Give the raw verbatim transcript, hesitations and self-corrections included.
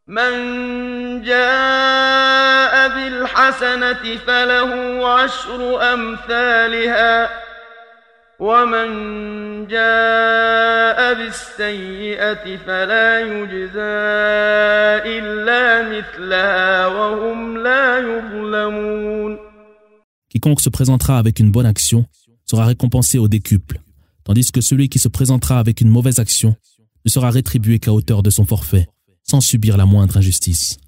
من جاء بالحسنة فله عشر أمثالها ومن جاء بالسيئة فلا يجزى إلا مثلها وهم لا يظلمون. Quiconque se présentera avec une bonne action sera récompensé au décuple, tandis que celui qui se présentera avec une mauvaise action ne sera rétribué qu'à hauteur de son forfait, sans subir la moindre injustice.